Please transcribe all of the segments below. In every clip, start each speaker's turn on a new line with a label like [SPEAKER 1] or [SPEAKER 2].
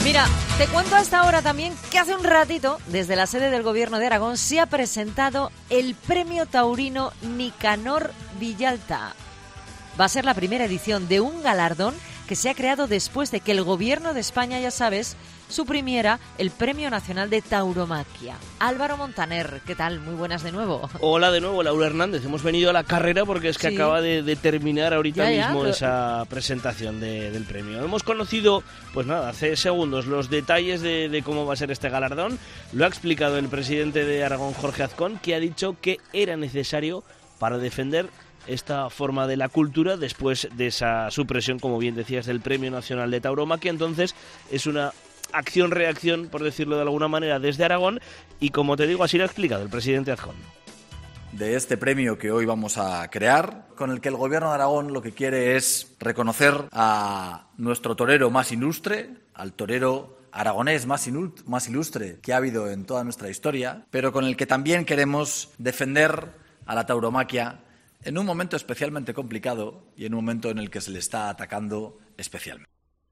[SPEAKER 1] Mira, te cuento hasta ahora también que hace un ratito, desde la sede del Gobierno de Aragón, se ha presentado el Premio Taurino Nicanor Villalta. Va a ser la primera edición de un galardón que se ha creado después de que el Gobierno de España, ya sabes, suprimiera el Premio Nacional de Tauromaquia. Álvaro Montaner, ¿qué tal? Muy buenas de nuevo.
[SPEAKER 2] Hola de nuevo, Laura Hernández. Hemos venido a la carrera porque es que
[SPEAKER 1] Sí.
[SPEAKER 2] acaba de terminar ahorita mismo
[SPEAKER 1] pero...
[SPEAKER 2] esa presentación del premio. Hemos conocido, pues nada, hace segundos los detalles de cómo va a ser este galardón. Lo ha explicado el presidente de Aragón, Jorge Azcón, que ha dicho que era necesario para defender esta forma de la cultura después de esa supresión, como bien decías, del Premio Nacional de Tauromaquia. Entonces es una acción-reacción, por decirlo de alguna manera, desde Aragón, y como te digo, así lo ha explicado el presidente Azcón.
[SPEAKER 3] De este premio que hoy vamos a crear, con el que el Gobierno de Aragón lo que quiere es reconocer a nuestro torero más ilustre, al torero aragonés más ilustre que ha habido en toda nuestra historia, pero con el que también queremos defender a la tauromaquia en un momento especialmente complicado y en un momento en el que se le está atacando especialmente.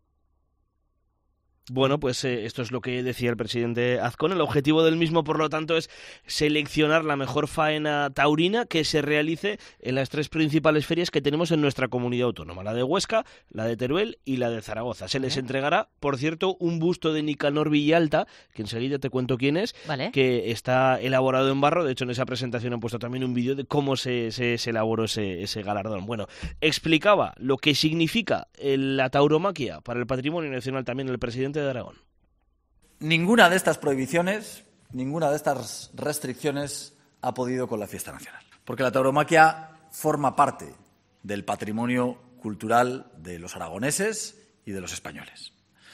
[SPEAKER 2] Bueno, pues esto es lo que decía el presidente Azcón. El objetivo del mismo, por lo tanto, es seleccionar la mejor faena taurina que se realice en las tres principales ferias que tenemos en nuestra comunidad autónoma, la de Huesca, la de Teruel y la de Zaragoza. Se les entregará, por cierto, un busto de Nicanor Villalta, que enseguida te cuento quién es,
[SPEAKER 1] Vale.
[SPEAKER 2] que está elaborado en barro. De hecho, en esa presentación han puesto también un vídeo de cómo se elaboró ese galardón. Bueno, explicaba lo que significa la tauromaquia para el patrimonio nacional también el presidente de Aragón.
[SPEAKER 3] Ninguna de estas prohibiciones, ninguna de estas restricciones ha podido con la fiesta nacional, porque la tauromaquia forma parte del patrimonio cultural de los aragoneses y de los españoles.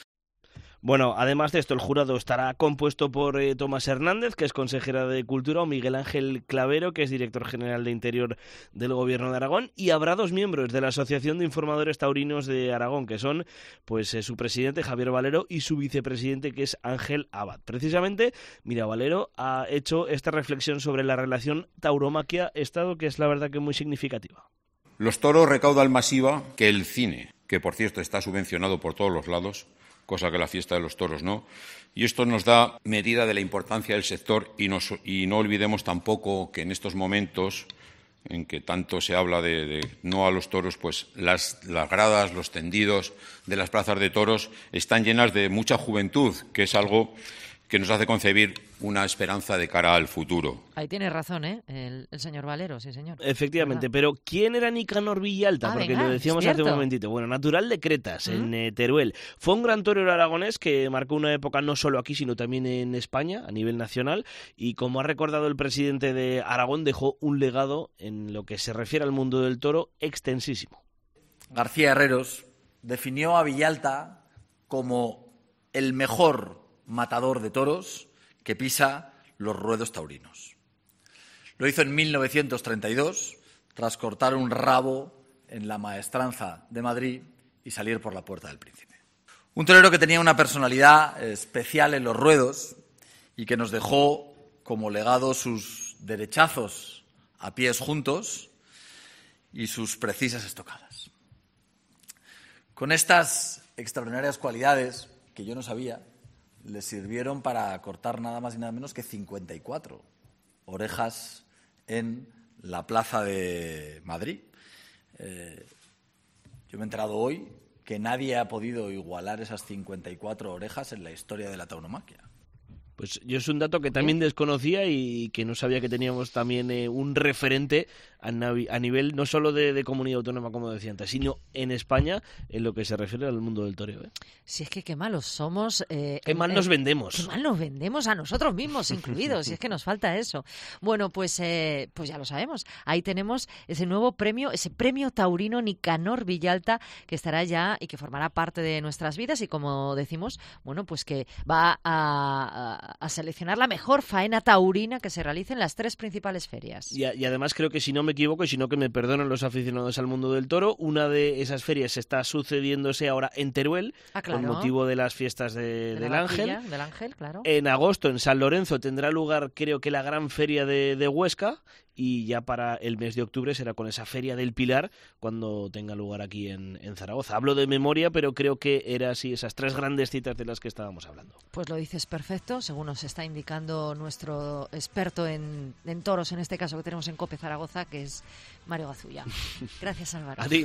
[SPEAKER 2] Bueno, además de esto, el jurado estará compuesto por Tomás Hernández, que es consejera de Cultura, o Miguel Ángel Clavero, que es director general de Interior del Gobierno de Aragón, y habrá dos miembros de la Asociación de Informadores Taurinos de Aragón, que son pues su presidente, Javier Valero, y su vicepresidente, que es Ángel Abad. Precisamente, mira, Valero ha hecho esta reflexión sobre la relación tauromaquia-Estado, que es la verdad que muy significativa.
[SPEAKER 4] Los toros recaudan más IVA que el cine, que por cierto está subvencionado por todos los lados, cosa que la fiesta de los toros no, y esto nos da medida de la importancia del sector y no olvidemos tampoco que en estos momentos en que tanto se habla de no a los toros, pues las gradas, los tendidos de las plazas de toros están llenas de mucha juventud, que es algo que nos hace concebir una esperanza de cara al futuro.
[SPEAKER 1] Ahí tiene razón, ¿eh? El señor Valero, sí, señor.
[SPEAKER 2] Efectivamente,
[SPEAKER 1] ¿verdad?
[SPEAKER 2] Pero ¿quién era Nicanor Villalta? Porque
[SPEAKER 1] venga,
[SPEAKER 2] lo decíamos
[SPEAKER 1] es
[SPEAKER 2] hace un
[SPEAKER 1] cierto.
[SPEAKER 2] momentito. Bueno, natural de Cretas, en Teruel. Fue un gran torero aragonés que marcó una época no solo aquí, sino también en España, a nivel nacional, y como ha recordado el presidente de Aragón, dejó un legado en lo que se refiere al mundo del toro extensísimo.
[SPEAKER 3] García Herreros definió a Villalta como el mejor matador de toros que pisa los ruedos taurinos. Lo hizo en 1932, tras cortar un rabo en la Maestranza de Madrid y salir por la Puerta del Príncipe. Un torero que tenía una personalidad especial en los ruedos y que nos dejó como legado sus derechazos a pies juntos y sus precisas estocadas. Con estas extraordinarias cualidades, que yo no sabía, le sirvieron para cortar nada más y nada menos que 54 orejas en la Plaza de Madrid. Yo me he enterado hoy que nadie ha podido igualar esas 54 orejas en la historia de la tauromaquia.
[SPEAKER 2] Pues yo es un dato que también desconocía y que no sabía que teníamos también un referente a nivel no solo de comunidad autónoma, como decía antes, sino en España en lo que se refiere al mundo del toreo.
[SPEAKER 1] Si es que qué malos somos.
[SPEAKER 2] Qué mal nos vendemos.
[SPEAKER 1] Qué mal nos vendemos a nosotros mismos incluidos, si es que nos falta eso. Bueno, pues ya lo sabemos. Ahí tenemos ese nuevo premio, ese premio taurino Nicanor Villalta, que estará ya y que formará parte de nuestras vidas y, como decimos, bueno, pues que va a seleccionar la mejor faena taurina que se realice en las tres principales ferias.
[SPEAKER 2] Y además creo que, si no me equivoco, y si no que me perdonen los aficionados al mundo del toro, una de esas ferias está sucediéndose ahora en Teruel,
[SPEAKER 1] claro,
[SPEAKER 2] con motivo de las fiestas del Ángel.
[SPEAKER 1] Del Ángel, claro.
[SPEAKER 2] En agosto, en San Lorenzo, tendrá lugar, creo que la gran feria de Huesca, y ya para el mes de octubre será con esa Feria del Pilar cuando tenga lugar aquí en Zaragoza. Hablo de memoria, pero creo que era así esas 3 grandes citas de las que estábamos hablando.
[SPEAKER 1] Pues lo dices perfecto, según nos está indicando nuestro experto en toros, en este caso que tenemos en COPE Zaragoza, que es Mario Gazulla. Gracias, Álvaro.
[SPEAKER 2] A ti.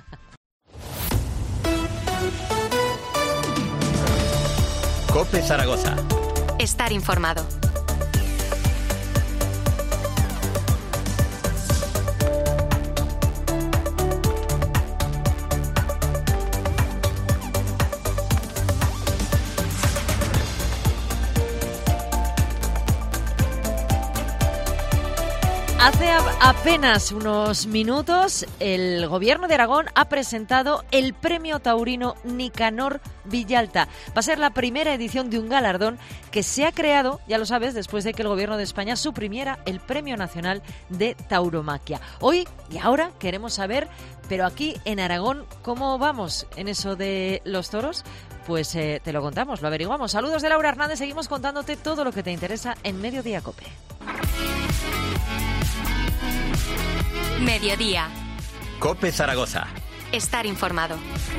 [SPEAKER 5] COPE Zaragoza.
[SPEAKER 6] Estar informado.
[SPEAKER 1] Hace apenas unos minutos el Gobierno de Aragón ha presentado el Premio Taurino Nicanor Villalta. Va a ser la primera edición de un galardón que se ha creado, ya lo sabes, después de que el Gobierno de España suprimiera el Premio Nacional de Tauromaquia. Hoy y ahora queremos saber, pero aquí en Aragón, ¿cómo vamos en eso de los toros? Pues te lo contamos, lo averiguamos. Saludos de Laura Hernández, seguimos contándote todo lo que te interesa en Mediodía COPE.
[SPEAKER 6] Mediodía.
[SPEAKER 5] COPE Zaragoza.
[SPEAKER 6] Estar informado.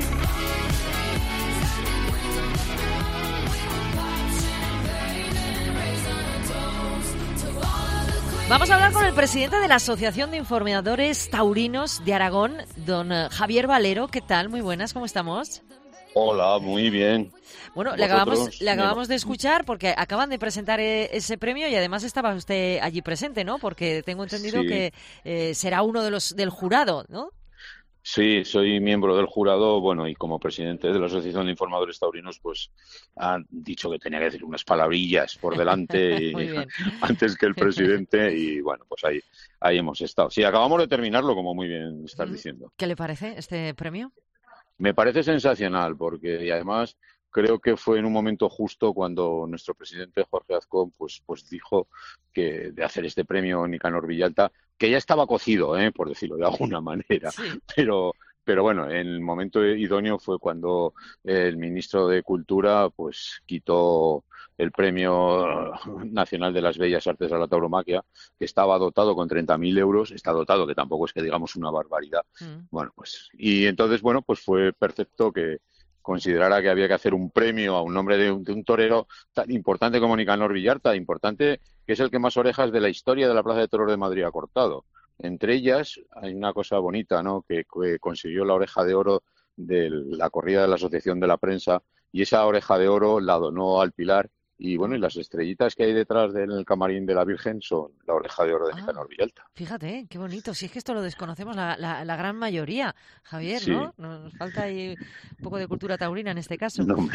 [SPEAKER 1] Vamos a hablar con el presidente de la Asociación de Informadores Taurinos de Aragón, don Javier Valero. ¿Qué tal? Muy buenas, ¿cómo estamos?
[SPEAKER 7] Hola, muy bien.
[SPEAKER 1] Bueno, le acabamos de escuchar porque acaban de presentar ese premio y además estaba usted allí presente, ¿no? Porque tengo entendido que será uno de los del jurado, ¿no?
[SPEAKER 7] Sí, soy miembro del jurado, bueno, y como presidente de la Asociación de Informadores Taurinos, pues han dicho que tenía que decir unas palabrillas por delante antes que el presidente y bueno, pues ahí hemos estado. Sí, acabamos de terminarlo, como muy bien estás diciendo.
[SPEAKER 1] ¿Qué le parece este premio?
[SPEAKER 7] Me parece sensacional porque y además creo que fue en un momento justo cuando nuestro presidente Jorge Azcón pues dijo que de hacer este premio Nicanor Villalta, que ya estaba cocido, por decirlo de alguna manera, sí. Pero bueno, en el momento idóneo fue cuando el ministro de Cultura pues quitó el Premio Nacional de las Bellas Artes a la Tauromaquia, que estaba dotado con 30.000 euros, está dotado, que tampoco es que digamos una barbaridad. Bueno, pues y entonces, bueno, pues fue perfecto que considerara que había que hacer un premio a un nombre de un torero tan importante como Nicanor Villalta, importante que es el que más orejas de la historia de la Plaza de Toros de Madrid ha cortado. Entre ellas hay una cosa bonita, ¿no? Que consiguió la oreja de oro de la corrida de la Asociación de la Prensa y esa oreja de oro la donó al Pilar. Y bueno, y las estrellitas que hay detrás del camarín de la Virgen son la oreja de oro de Nicanor Villalta.
[SPEAKER 1] Fíjate, qué bonito. Si es que esto lo desconocemos la gran mayoría, Javier,
[SPEAKER 7] sí.
[SPEAKER 1] ¿no? Nos falta ahí un poco de cultura taurina en este caso.
[SPEAKER 7] No,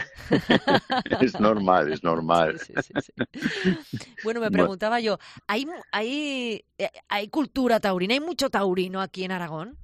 [SPEAKER 7] es normal.
[SPEAKER 1] Sí. Bueno, me preguntaba yo, ¿hay cultura taurina? ¿Hay mucho taurino aquí en Aragón?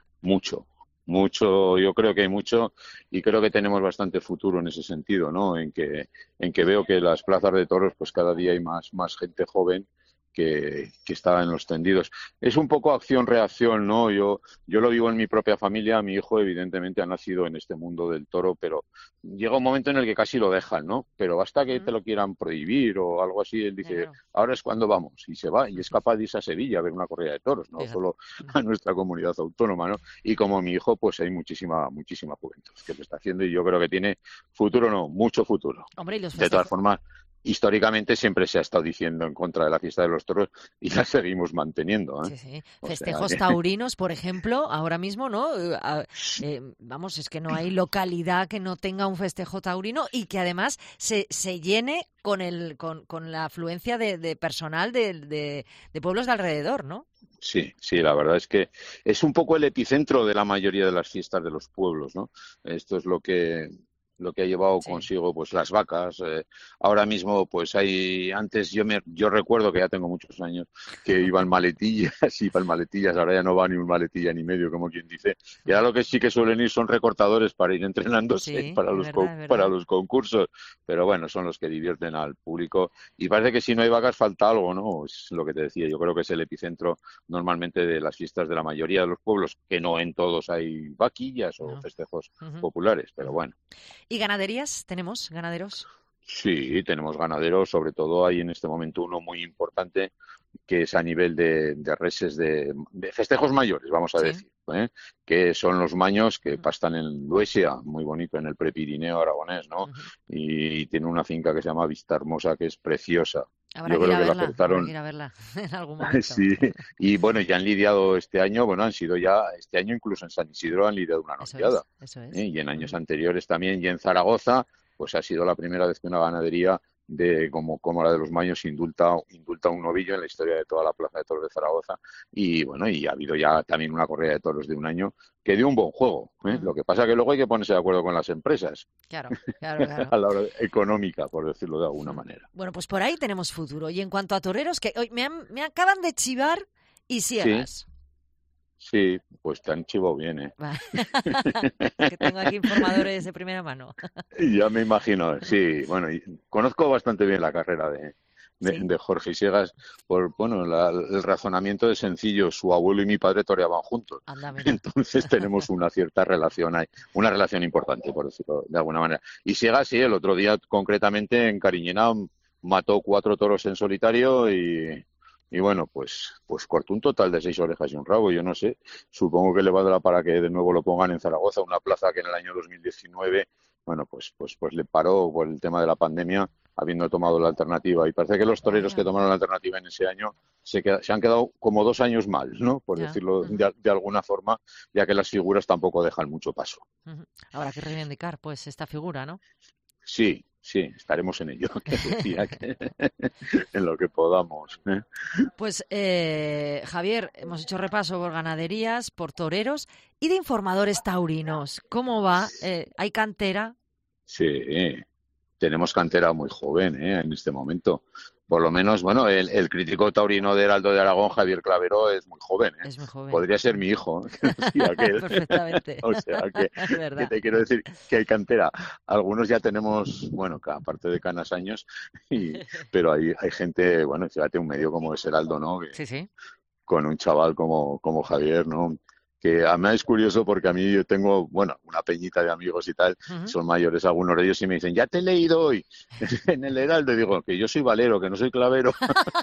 [SPEAKER 7] Mucho, yo creo que hay mucho y creo que tenemos bastante futuro en ese sentido, ¿no? En que veo que las plazas de toros, pues cada día hay más gente joven que está en los tendidos. Es un poco acción-reacción, ¿no? Yo lo vivo en mi propia familia, mi hijo evidentemente ha nacido en este mundo del toro, pero llega un momento en el que casi lo dejan, ¿no? Pero basta que te lo quieran prohibir o algo así, él dice, ahora es cuando vamos, y se va, y es capaz de irse a Sevilla a ver una corrida de toros, no solo a nuestra comunidad autónoma, ¿no? Y como mi hijo, pues hay muchísima juventud que lo está haciendo y yo creo que tiene futuro, no, mucho futuro.
[SPEAKER 1] Hombre, ¿y los
[SPEAKER 7] de todas formas, históricamente siempre se ha estado diciendo en contra de la fiesta de los toros y la seguimos manteniendo, ¿eh?
[SPEAKER 1] Sí. Festejos taurinos, por ejemplo, ahora mismo, ¿no? Vamos, es que no hay localidad que no tenga un festejo taurino y que además se llene con la afluencia de personal de pueblos de alrededor, ¿no?
[SPEAKER 7] Sí, la verdad es que es un poco el epicentro de la mayoría de las fiestas de los pueblos, ¿no? Esto es lo que ha llevado consigo pues las vacas. Ahora mismo pues antes yo recuerdo que ya tengo muchos años que iban maletillas, ahora ya no va ni un maletilla ni medio, como quien dice, y ahora lo que sí que suelen ir son recortadores para ir entrenándose para los concursos, pero bueno, son los que divierten al público y parece que si no hay vacas falta algo, ¿no? Es lo que te decía, yo creo que es el epicentro normalmente de las fiestas de la mayoría de los pueblos, que no en todos hay vaquillas o festejos populares, pero bueno.
[SPEAKER 1] ¿Y ganaderías? ¿Tenemos ganaderos?
[SPEAKER 7] Sí, tenemos ganaderos, sobre todo hay en este momento uno muy importante que es a nivel de reses de festejos mayores, vamos a
[SPEAKER 1] Sí.
[SPEAKER 7] decir, ¿eh? Que son los maños que pastan en Luesia, muy bonito, en el Prepirineo aragonés, ¿no?
[SPEAKER 1] Ujú.
[SPEAKER 7] Y tiene una finca que se llama Vista Hermosa, que es preciosa.
[SPEAKER 1] Habrá
[SPEAKER 7] Yo
[SPEAKER 1] que ir
[SPEAKER 7] creo
[SPEAKER 1] a
[SPEAKER 7] que lo
[SPEAKER 1] verla, habrá
[SPEAKER 7] acertaron.
[SPEAKER 1] que ir a verla en algún momento.
[SPEAKER 7] Sí, y bueno, ya han lidiado este año, bueno, han sido ya, este año incluso en San Isidro han lidiado una
[SPEAKER 1] Eso
[SPEAKER 7] noviada.
[SPEAKER 1] es, eso es.
[SPEAKER 7] Y en años
[SPEAKER 1] Ujú.
[SPEAKER 7] anteriores también, y en Zaragoza, pues ha sido la primera vez que una ganadería como la de los Maños indulta un novillo en la historia de toda la Plaza de Toros de Zaragoza. Y bueno, y ha habido ya también una corrida de toros de un año que dio un buen juego, ¿eh?
[SPEAKER 1] Ujú.
[SPEAKER 7] Lo que pasa que luego hay que ponerse de acuerdo con las empresas,
[SPEAKER 1] Claro, claro, claro.
[SPEAKER 7] a la hora económica, por decirlo de alguna
[SPEAKER 1] Mm.
[SPEAKER 7] manera.
[SPEAKER 1] Bueno, pues por ahí tenemos futuro. Y en cuanto a toreros, que hoy me acaban de chivar y ciegas.
[SPEAKER 7] Sí, pues te han chivado bien, ¿eh?
[SPEAKER 1] Va. Que tengo aquí informadores de primera mano.
[SPEAKER 7] Ya me imagino, sí. Bueno, y conozco bastante bien la carrera
[SPEAKER 1] Sí.
[SPEAKER 7] de Jorge Siegas por, bueno, el razonamiento es sencillo. Su abuelo y mi padre toreaban juntos.
[SPEAKER 1] Anda, mira.
[SPEAKER 7] Entonces tenemos una cierta relación ahí, una relación importante, por decirlo de alguna manera. Y Siegas, sí, el otro día concretamente en Cariñena mató 4 toros en solitario y bueno, pues cortó un total de 6 orejas y un rabo. Yo no sé, supongo que le valdrá para que de nuevo lo pongan en Zaragoza, una plaza que en el año 2019, bueno, pues le paró por el tema de la pandemia, habiendo tomado la alternativa. Y parece que los toreros que tomaron la alternativa en ese año se han quedado como 2 años mal, ¿no? Por
[SPEAKER 1] Ya.
[SPEAKER 7] decirlo
[SPEAKER 1] Ujú.
[SPEAKER 7] de alguna forma, ya que las figuras tampoco dejan mucho paso.
[SPEAKER 1] Ujú. Habrá que reivindicar, pues, esta figura, ¿no?
[SPEAKER 7] Sí, estaremos en ello, que decía que en lo que podamos, ¿eh?
[SPEAKER 1] Pues, Javier, hemos hecho repaso por ganaderías, por toreros y de informadores taurinos. ¿Cómo va? ¿Hay cantera?
[SPEAKER 7] Sí, tenemos cantera muy joven, en este momento. Por lo menos, bueno, el crítico taurino de Heraldo de Aragón, Javier Clavero, es muy joven, ¿eh?
[SPEAKER 1] Es muy joven.
[SPEAKER 7] Podría ser mi hijo, que decía aquel.
[SPEAKER 1] Perfectamente.
[SPEAKER 7] O sea, que
[SPEAKER 1] Es verdad.
[SPEAKER 7] te quiero decir que hay cantera. Algunos ya tenemos, bueno, aparte de canas años, pero hay gente, bueno, fíjate, un medio como es Heraldo, ¿no?
[SPEAKER 1] Sí, sí.
[SPEAKER 7] Con un chaval como Javier, ¿no? Que a mí es curioso porque a mí yo tengo, bueno, una peñita de amigos y tal,
[SPEAKER 1] Ujú.
[SPEAKER 7] son mayores algunos de ellos y me dicen, ya te he leído hoy en el Heraldo, y digo, que yo soy Valero, que no soy Clavero,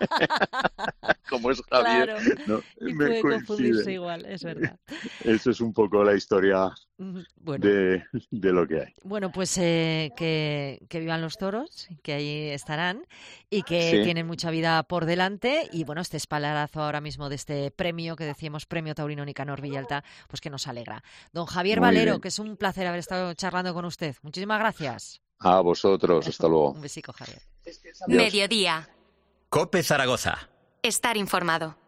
[SPEAKER 7] como es Javier,
[SPEAKER 1] Claro.
[SPEAKER 7] ¿no?
[SPEAKER 1] Y
[SPEAKER 7] Me
[SPEAKER 1] puede confundirse
[SPEAKER 7] coincide.
[SPEAKER 1] igual, es verdad.
[SPEAKER 7] Eso es un poco la historia
[SPEAKER 1] Ujú. Bueno.
[SPEAKER 7] de lo que hay.
[SPEAKER 1] Bueno, pues que vivan los toros, que ahí estarán y que
[SPEAKER 7] Sí.
[SPEAKER 1] tienen mucha vida por delante. Y bueno, este espaldarazo ahora mismo de este premio que decíamos, Premio Taurino Nicanor Villalta, pues que nos alegra. Don Javier
[SPEAKER 7] Muy
[SPEAKER 1] Valero,
[SPEAKER 7] bien.
[SPEAKER 1] que es un placer haber estado charlando con usted. Muchísimas gracias.
[SPEAKER 7] A vosotros, hasta luego.
[SPEAKER 1] Un besico, Javier.
[SPEAKER 7] Adiós.
[SPEAKER 6] Mediodía.
[SPEAKER 5] Cope Zaragoza.
[SPEAKER 6] Estar informado.